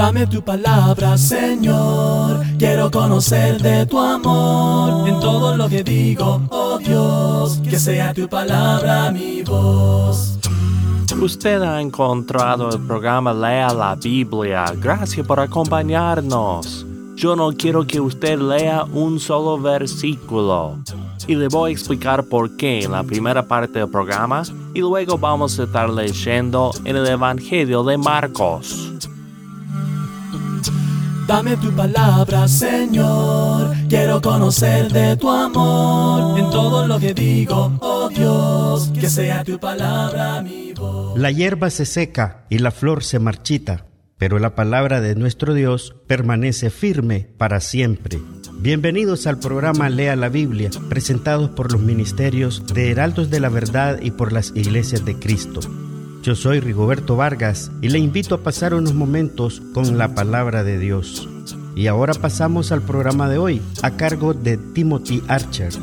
Dame tu palabra, Señor. Quiero conocer de tu amor en todo lo que digo, oh Dios. Que sea tu palabra mi voz. Usted ha encontrado el programa Lea la Biblia. Gracias por acompañarnos. Yo no quiero que usted lea un solo versículo. Y le voy a explicar por qué en la primera parte del programa. Y luego vamos a estar leyendo en el Evangelio de Marcos. Dame tu palabra, Señor. Quiero conocer de tu amor en todo lo que digo, oh Dios. Que sea tu palabra mi voz. La hierba se seca y la flor se marchita, pero la palabra de nuestro Dios permanece firme para siempre. Bienvenidos al programa Lea la Biblia, presentados por los ministerios de Heraldos de la Verdad y por las Iglesias de Cristo. Yo soy Rigoberto Vargas y le invito a pasar unos momentos con la palabra de Dios. Y ahora pasamos al programa de hoy, a cargo de Timothy Archer.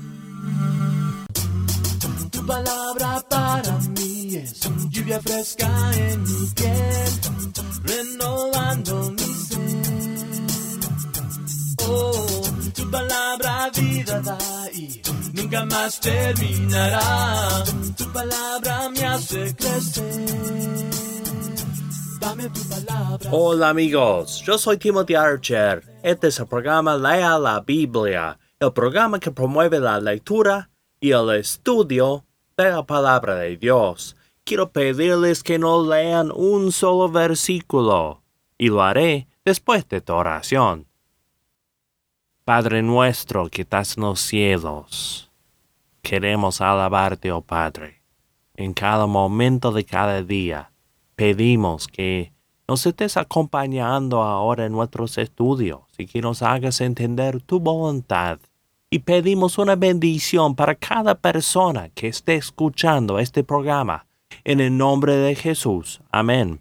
Tu palabra para mí es lluvia fresca en mi piel, renovando mi ser. Oh, tu palabra vida da y nunca más terminará. Tu palabra me hace crecer. Dame tu palabra. Hola amigos, yo soy Timothy Archer. Este es el programa Lea la Biblia, el programa que promueve la lectura y el estudio de la palabra de Dios. Quiero pedirles que no lean un solo versículo, y lo haré después de tu oración. Padre nuestro que estás en los cielos, queremos alabarte, oh Padre. En cada momento de cada día, pedimos que nos estés acompañando ahora en nuestros estudios y que nos hagas entender tu voluntad. Y pedimos una bendición para cada persona que esté escuchando este programa. En el nombre de Jesús. Amén.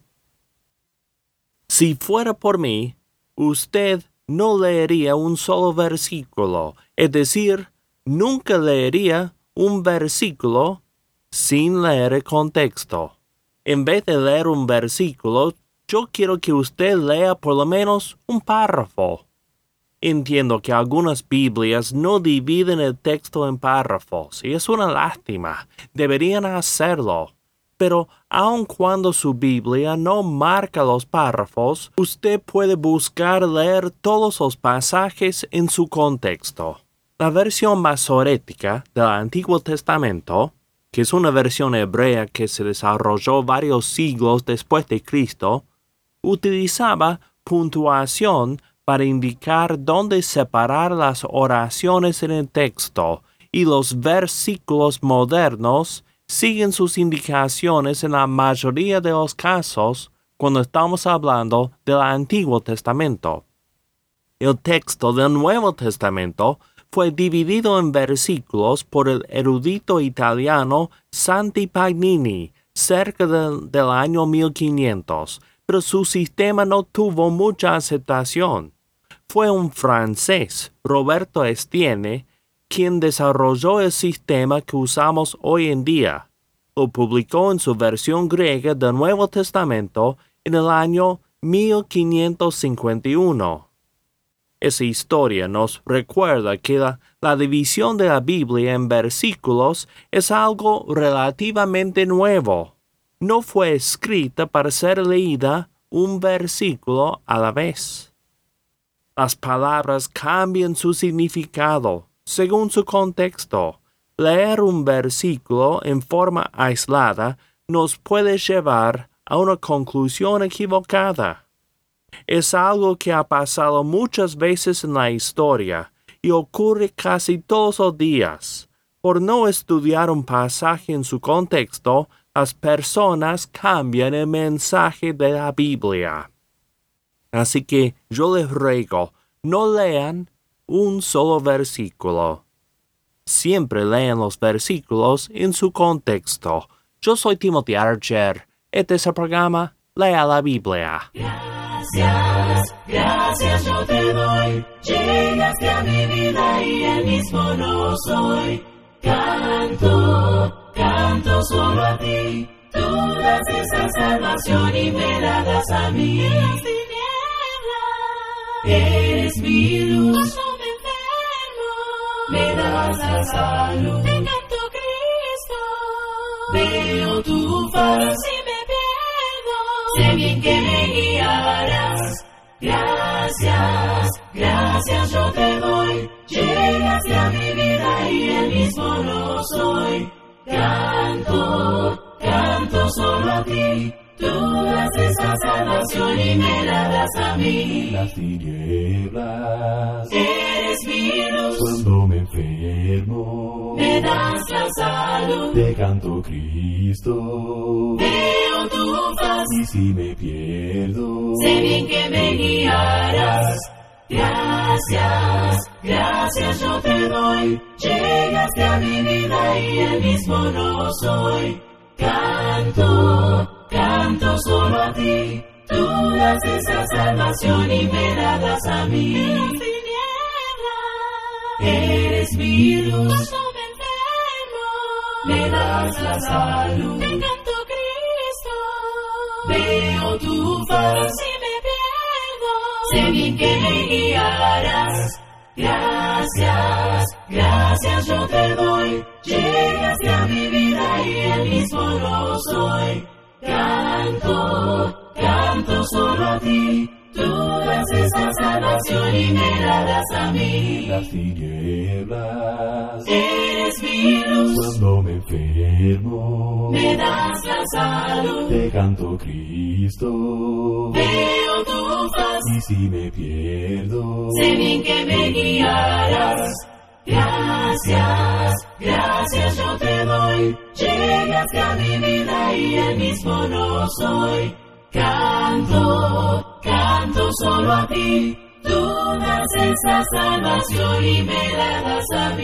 Si fuera por mí, usted no leería un solo versículo, es decir, nunca leería un versículo sin leer el contexto. En vez de leer un versículo, yo quiero que usted lea por lo menos un párrafo. Entiendo que algunas Biblias no dividen el texto en párrafos, y es una lástima. Deberían hacerlo. Pero aun cuando su Biblia no marca los párrafos, usted puede buscar leer todos los pasajes en su contexto. La versión masorética del Antiguo Testamento, que es una versión hebrea que se desarrolló varios siglos después de Cristo, utilizaba puntuación para indicar dónde separar las oraciones en el texto, y los versículos modernos siguen sus indicaciones en la mayoría de los casos cuando estamos hablando del Antiguo Testamento. El texto del Nuevo Testamento fue dividido en versículos por el erudito italiano Santi Pagnini cerca del año 1500, pero su sistema no tuvo mucha aceptación. Fue un francés, Roberto Estienne, quien desarrolló el sistema que usamos hoy en día. Lo publicó en su versión griega del Nuevo Testamento en el año 1551. Esa historia nos recuerda que la división de la Biblia en versículos es algo relativamente nuevo. No fue escrita para ser leída un versículo a la vez. Las palabras cambian su significado según su contexto. Leer un versículo en forma aislada nos puede llevar a una conclusión equivocada. Es algo que ha pasado muchas veces en la historia y ocurre casi todos los días. Por no estudiar un pasaje en su contexto, las personas cambian el mensaje de la Biblia. Así que yo les ruego, no lean un solo versículo. Siempre lean los versículos en su contexto. Yo soy Timothy Archer. Este es el programa Lea la Biblia. Gracias yo te doy. Llegaste a mi vida y el mismo no soy. Canto solo a ti. Tú das esa salvación y me la das a mí. Eres mi luz. Cuando me enfermo, me das la salud. Te canto, Cristo. Veo tu faz. Si me pierdo, sé bien que me guiarás. Gracias, gracias yo te doy. Llegaste a mi vida y el mismo no soy. Canto, canto solo a ti. Tú das esa salvación y me la das a mí. Las tinieblas, Eres mi luz. cuando me enfermo, Me das la salud. te canto, Cristo. Veo tu faz. Y si me pierdo, Sé bien que me guiarás. Gracias, gracias yo te doy. Llegaste a mi vida y el mismo no soy. Canto, canto solo a ti. Tú das esa salvación y me la das a mí. Eres mi luz. Cuando me enfermo, me das la salud. Te canto, Cristo. Veo tu faz. Si me pierdo, sé bien que me guiarás. Gracias, gracias yo te doy. Llegaste a mi vida y el mismo no soy. Canto, canto solo a ti. Tú das esa salvación y me la das a mí. las tinieblas, Eres mi luz. cuando me enfermo, Me das la salud. te canto, Cristo. Veo tu faz. Y si me pierdo, Sé bien que me guiarás. Gracias, gracias yo te doy. Llegaste a mi vida y el mismo no soy. Canto, canto solo a ti. Tú das esa salvación y me la das a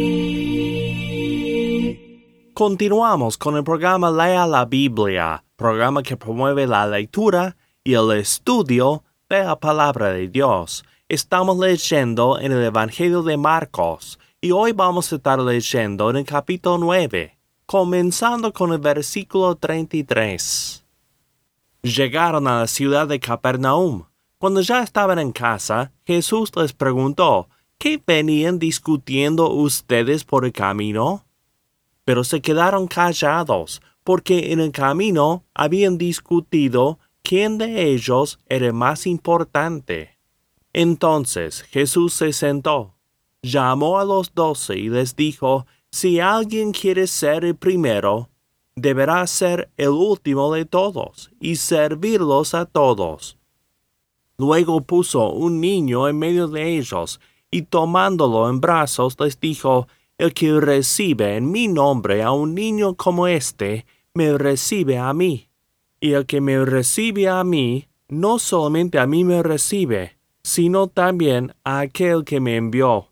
mí. Continuamos con el programa Lea la Biblia, programa que promueve la lectura y el estudio de la palabra de Dios. Estamos leyendo en el Evangelio de Marcos y hoy vamos a estar leyendo en el capítulo 9, comenzando con el versículo 33. Llegaron a la ciudad de Capernaum. Cuando ya estaban en casa, Jesús les preguntó, ¿qué venían discutiendo ustedes por el camino? Pero se quedaron callados, porque en el camino habían discutido quién de ellos era más importante. Entonces Jesús se sentó, llamó a los 12 y les dijo, si alguien quiere ser el primero, deberá ser el último de todos y servirlos a todos. Luego puso un niño en medio de ellos y tomándolo en brazos les dijo, el que recibe en mi nombre a un niño como este, me recibe a mí. Y el que me recibe a mí, no solamente a mí me recibe, sino también a aquel que me envió.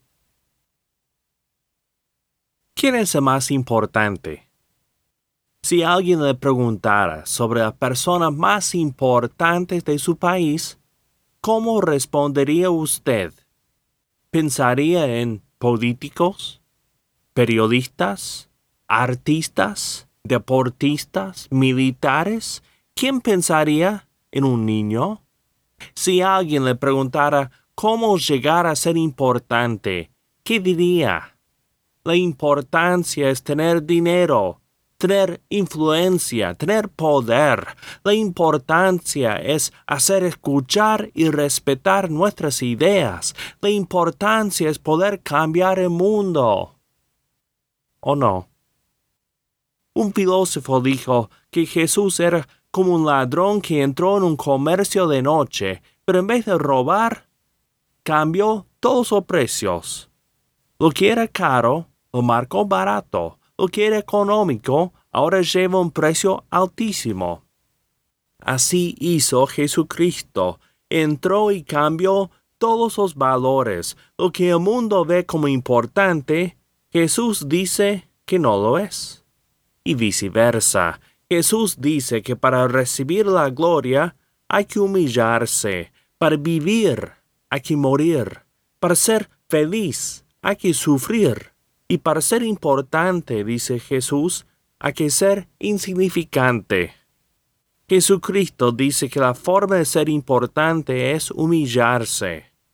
¿Quién es el más importante? Si alguien le preguntara sobre las personas más importantes de su país, ¿cómo respondería usted? ¿Pensaría en políticos, periodistas, artistas, deportistas, militares? ¿Quién pensaría en un niño? Si alguien le preguntara cómo llegar a ser importante, ¿qué diría? La importancia es tener dinero, tener influencia, tener poder. La importancia es hacer escuchar y respetar nuestras ideas. La importancia es poder cambiar el mundo. ¿O no? Un filósofo dijo que Jesús era como un ladrón que entró en un comercio de noche, pero en vez de robar, cambió todos los precios. Lo que era caro, lo marcó barato. Lo que era económico, ahora lleva un precio altísimo. Así hizo Jesucristo. Entró y cambió todos los valores. Lo que el mundo ve como importante, Jesús dice que no lo es. Y viceversa. Jesús dice que para recibir la gloria hay que humillarse. Para vivir hay que morir. Para ser feliz hay que sufrir. Y para ser importante, dice Jesús, hay que ser insignificante. Jesucristo dice que la forma de ser importante es humillarse.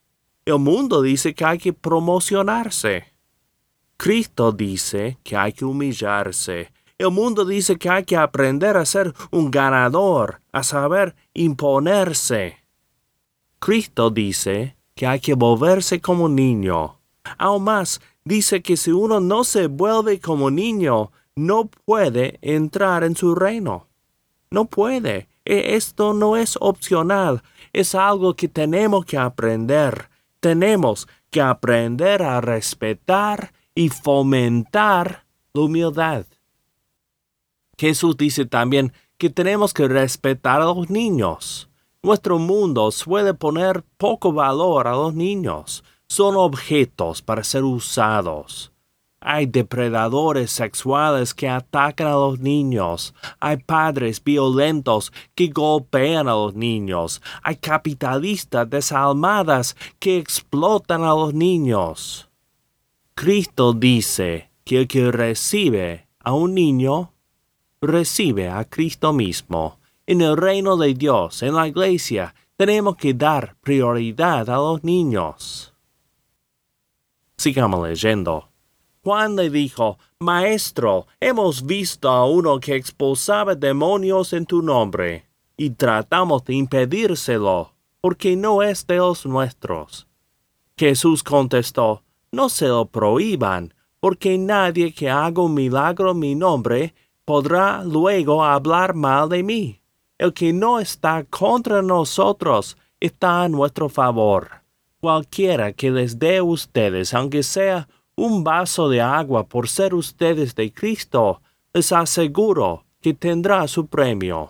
El mundo dice que hay que promocionarse. Cristo dice que hay que humillarse. El mundo dice que hay que aprender a ser un ganador, a saber imponerse. Cristo dice que hay que volverse como niño. Aún más, dice que si uno no se vuelve como niño, no puede entrar en su reino. No puede. Esto no es opcional. Es algo que tenemos que aprender. Tenemos que aprender a respetar y fomentar la humildad. Jesús dice también que tenemos que respetar a los niños. Nuestro mundo suele poner poco valor a los niños. Son objetos para ser usados. Hay depredadores sexuales que atacan a los niños. Hay padres violentos que golpean a los niños. Hay capitalistas desalmadas que explotan a los niños. Cristo dice que el que recibe a un niño, recibe a Cristo mismo. En el reino de Dios, en la iglesia, tenemos que dar prioridad a los niños. Sigamos leyendo. Juan le dijo, Maestro, hemos visto a uno que expulsaba demonios en tu nombre, y tratamos de impedírselo, porque no es de los nuestros. Jesús contestó, No se lo prohíban, porque nadie que haga un milagro en mi nombre podrá luego hablar mal de mí. El que no está contra nosotros está a nuestro favor. Cualquiera que les dé a ustedes, aunque sea un vaso de agua por ser ustedes de Cristo, les aseguro que tendrá su premio.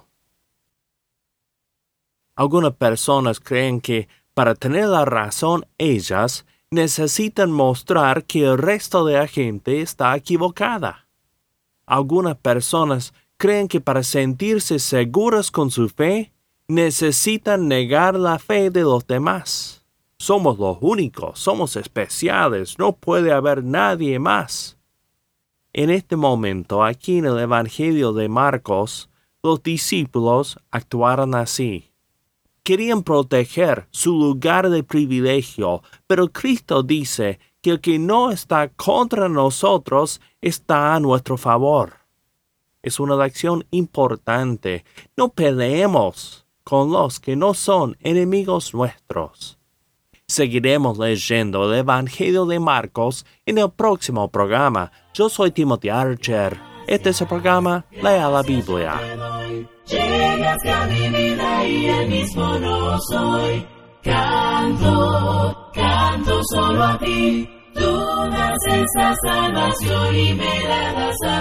Algunas personas creen que para tener la razón ellas necesitan mostrar que el resto de la gente está equivocada. Algunas personas creen que para sentirse seguras con su fe, necesitan negar la fe de los demás. Somos los únicos, somos especiales, no puede haber nadie más. En este momento, aquí en el Evangelio de Marcos, los discípulos actuaron así. Querían proteger su lugar de privilegio, pero Cristo dice que el que no está contra nosotros está a nuestro favor. Es una lección importante. No peleemos con los que no son enemigos nuestros. Seguiremos leyendo el Evangelio de Marcos en el próximo programa. Yo soy Timothy Archer. Este es el programa Lea la Biblia. Llegaste a mi vida y el mismo no soy. Canto, canto solo a ti. Tú das esa salvación y me la das a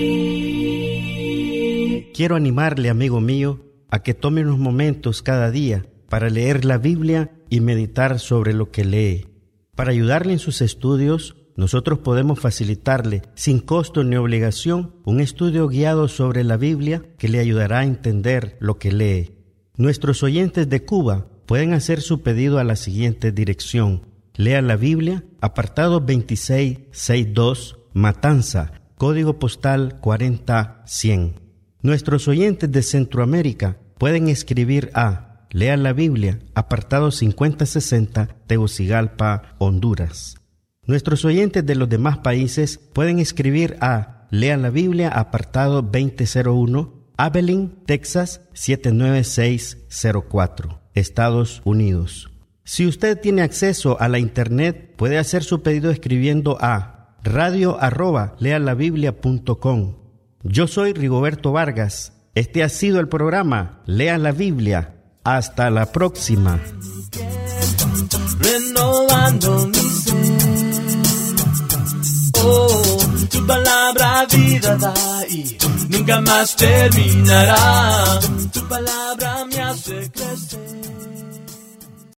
mí. Quiero animarle, amigo mío, a que tome unos momentos cada día para leer la Biblia y meditar sobre lo que lee. Para ayudarle en sus estudios, nosotros podemos facilitarle, sin costo ni obligación, un estudio guiado sobre la Biblia que le ayudará a entender lo que lee. Nuestros oyentes de Cuba pueden hacer su pedido a la siguiente dirección. Lea la Biblia, apartado 2662, Matanza, código postal 40100. Nuestros oyentes de Centroamérica pueden escribir a Lea la Biblia, apartado 5060, Tegucigalpa, Honduras. Nuestros oyentes de los demás países pueden escribir a Lea la Biblia, apartado 2001, Abilene, Texas 79604, Estados Unidos. Si usted tiene acceso a la internet, puede hacer su pedido escribiendo a radio@lealabiblia.com. Yo soy Rigoberto Vargas. Este ha sido el programa Lea la Biblia. Hasta la próxima. Renovando mi ser. Oh, tu palabra vida da y nunca más terminará. Tu palabra me hace crecer.